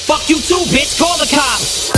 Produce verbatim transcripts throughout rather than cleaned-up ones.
Fuck you too, bitch, call the cops.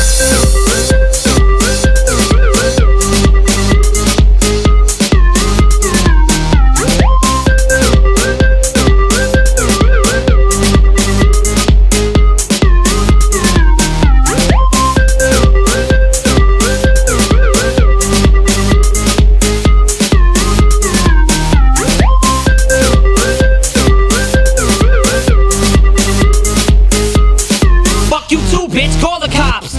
Bitch, call the cops.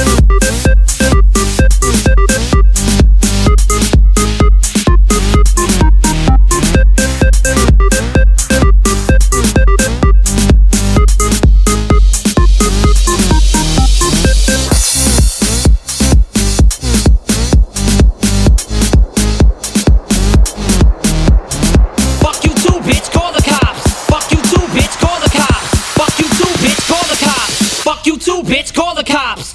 Fuck you too, bitch, call the cops. Fuck you too, bitch, call the cops. Fuck you too, bitch, call the cops. Fuck you too, bitch, call the cops.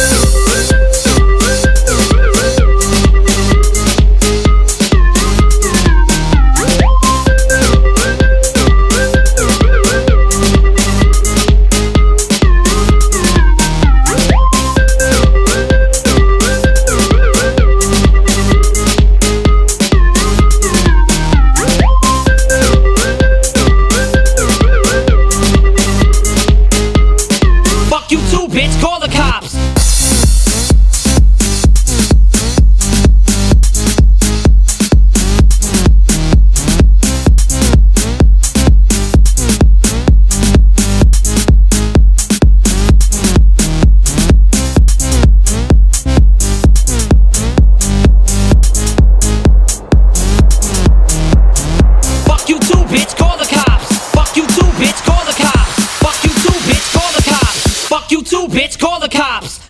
You too, bitch, call the cops. Fuck you too, bitch, call the cops. Fuck you too, bitch, call the cops. Fuck you too, bitch, call the cops. Fuck you too, bitch, call the cops.